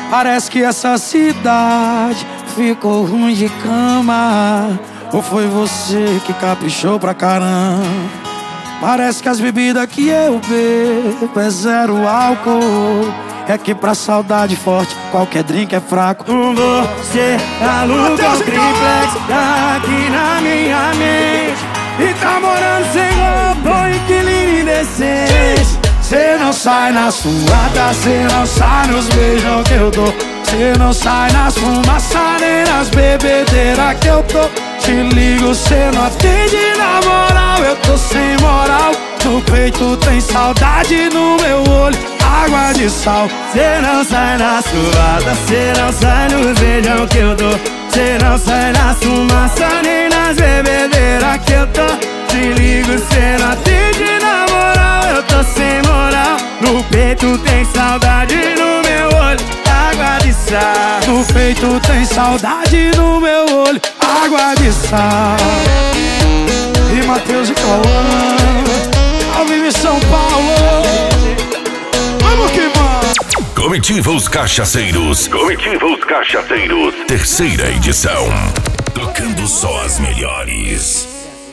Parece que essa cidade ficou ruim de cama. Ou foi você que caprichou pra caramba? Parece que as bebidas que eu bebo é zero álcool. É que pra saudade forte qualquer drink é fraco. Você aluga um triplex aqui na minha mente e tá morando sem roupa, inquilino indecente. Cê não sai na suada, cê não sai nos beijão que eu dou. Cê não sai nas fumaças nem nas bebedeiras que eu tô. Te ligo, cê não atende na moral, eu tô sem moral. No peito tem saudade, no meu olho água de sal. Cê não sai na suada, cê não sai nos beijão que eu dou. Cê não sai na fumaça nem nas bebedeiras que eu tô. Te ligo, cê não atende na moral, eu tô sem moral. No peito tem saudade, no meu olho água de sal. No peito tem saudade, no meu olho água de sal. E Matheus e Cauã, ao vivo em São Paulo. Vamos que vamos! Comitiva Os Cachaceiros. Comitiva Os Cachaceiros. Terceira edição. Tocando só as melhores.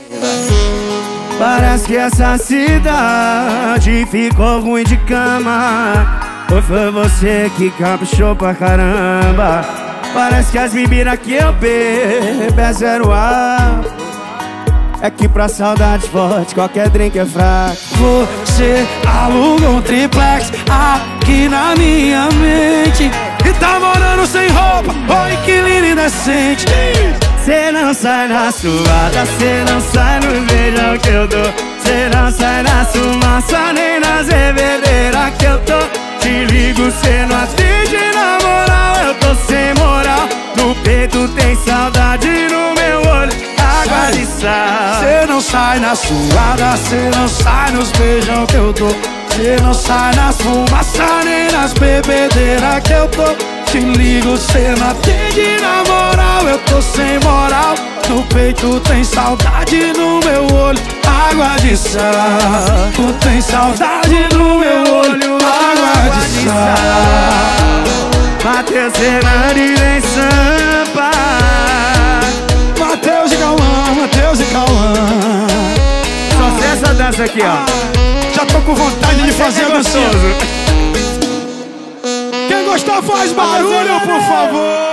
Parece que essa cidade ficou ruim de cama. Ou foi você que caprichou pra caramba? Parece que as bebidas que eu bebo é zero álcool. É que pra saudade forte qualquer drink é fraco. Você aluga um triplex aqui na minha mente e tá morando sem roupa, ô inquilino indecente. Cê não sai na suada, cê não sai no beijão que eu dou. Cê não sai na fumaça nem nas bebedeiras que eu tô. Te ligo, cê não atende na moral, eu tô sem moral. No peito tem saudade, no meu olho água de sal. Cê não sai na suada, cê não sai nos beijão que eu dou. Cê não sai nas fumaças nem nas bebedeiras que eu tô. Te ligo, cê não atende na moral, eu tô sem moral. No peito tem saudade, no meu olho água de sal. Tu tem saudade no meu olho água de sal. Matheus Fernandes em Sampa. Matheus e Cauã, Matheus e Cauã. Só sei essa dança aqui, ó. Já tô com vontade de fazer a dancinha. Quem gostar faz barulho, por favor.